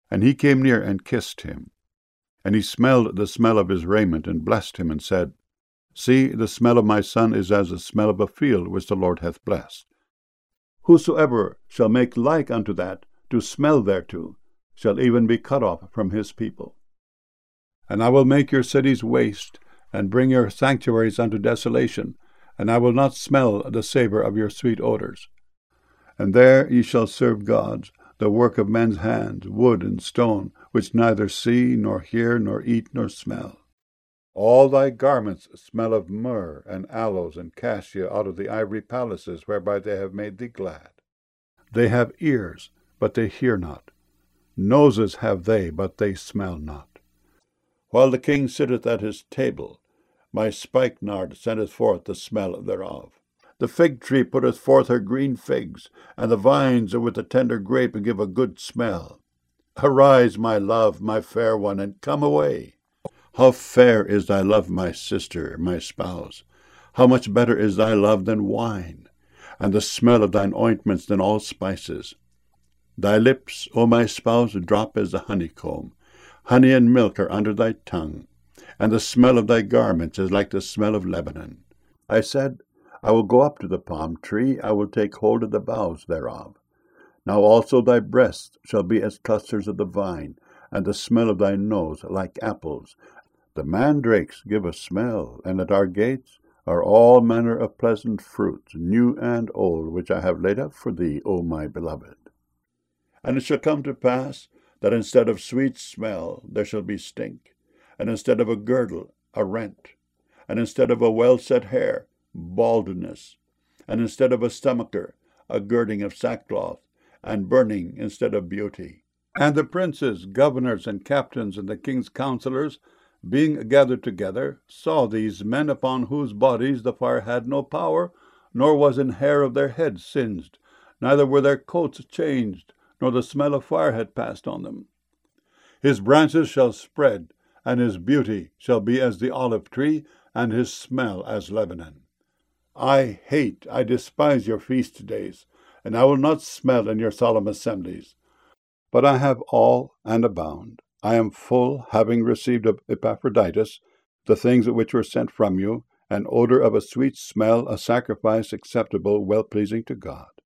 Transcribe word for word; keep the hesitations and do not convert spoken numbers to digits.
And he came near and kissed him. And he smelled the smell of his raiment, and blessed him, and said, See, the smell of my son is as the smell of a field which the Lord hath blessed. Whosoever shall make like unto that, to smell thereto, shall even be cut off from his people. And I will make your cities waste, and bring your sanctuaries unto desolation, and I will not smell the savour of your sweet odours. And there ye shall serve gods, the work of men's hands, wood and stone, which neither see, nor hear, nor eat, nor smell. All thy garments smell of myrrh and aloes and cassia out of the ivory palaces whereby they have made thee glad. They have ears, but they hear not. Noses have they, but they smell not. While the king sitteth at his table, my spikenard sendeth forth the smell thereof. The fig tree putteth forth her green figs, and the vines with the tender grape give a good smell. Arise, my love, my fair one, and come away. How fair is thy love, my sister, my spouse! How much better is thy love than wine, and the smell of thine ointments than all spices. Thy lips, O my spouse, drop as the honeycomb. Honey and milk are under thy tongue, and the smell of thy garments is like the smell of Lebanon. I said, I will go up to the palm tree, I will take hold of the boughs thereof. Now also thy breasts shall be as clusters of the vine, and the smell of thy nose like apples. The mandrakes give a smell, and at our gates are all manner of pleasant fruits, new and old, which I have laid up for thee, O my beloved. And it shall come to pass, that instead of sweet smell there shall be stink, and instead of a girdle, a rent, and instead of a well-set hair, baldness, and instead of a stomacher, a girding of sackcloth, and burning instead of beauty. And the princes, governors, and captains, and the king's counselors, being gathered together, saw these men upon whose bodies the fire had no power, nor was an hair of their heads singed, neither were their coats changed, nor the smell of fire had passed on them. His branches shall spread, and his beauty shall be as the olive tree, and his smell as Lebanon. I hate, I despise your feast days, and I will not smell in your solemn assemblies. But I have all and abound. I am full, having received of Epaphroditus the things which were sent from you, an odor of a sweet smell, a sacrifice acceptable, well-pleasing to God.